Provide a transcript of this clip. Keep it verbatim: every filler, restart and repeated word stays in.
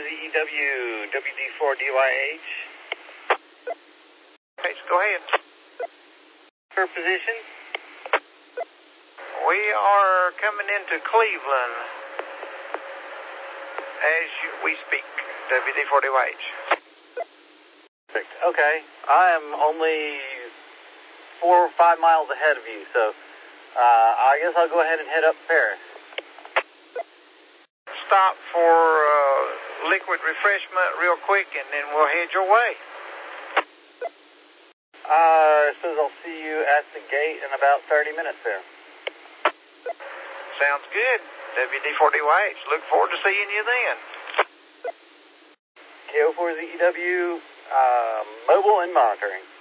Z E W, W D four D Y H. H, go ahead. For position? We are coming into Cleveland as you, we speak, W D four D Y H. Perfect. Okay. I am only four or five miles ahead of you, so uh, I guess I'll go ahead and head up Paris. Stop for uh, liquid refreshment real quick, and then we'll head your way. Uh, it says I'll see you at the gate in about thirty minutes there. Sounds good. W D four D Y H. Look forward to seeing you then. K O four Z E W, uh, mobile and monitoring.